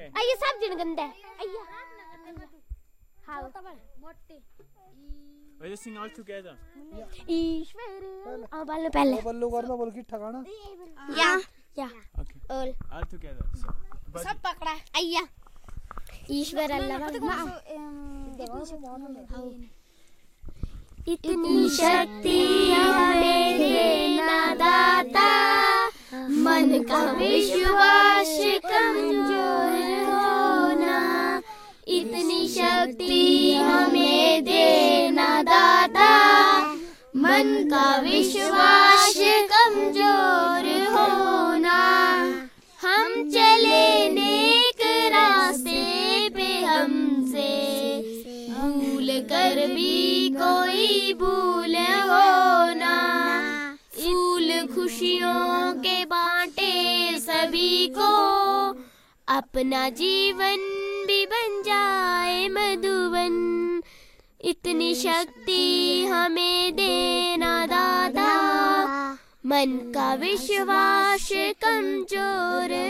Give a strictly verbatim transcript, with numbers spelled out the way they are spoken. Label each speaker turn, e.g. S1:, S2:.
S1: आइए सब जन गंदा है आइए हां मोटी
S2: Let's sing all together.
S1: ईश्वर आ बल्लो पहले
S3: बल्लो करना बोल की ठिकाना
S1: या या
S2: Okay.
S1: all
S2: All together. So, but
S1: सब पकड़ा आइया ईश्वर अल्लाह इतनी शक्ति हमें देना दाता मन का विश्वास कमजोर होना इतनी शक्ति हमें देना दाता मन का विश्वास कमजोर होना हम चले नेक रास्ते पे हमसे भूल कर भी कोई भूल होना फूल खुशियों के बांटे सभी को अपना जीवन भी बन जाए मधुवन इतनी शक्ति हमें देना दाता मन का विश्वास कमजोर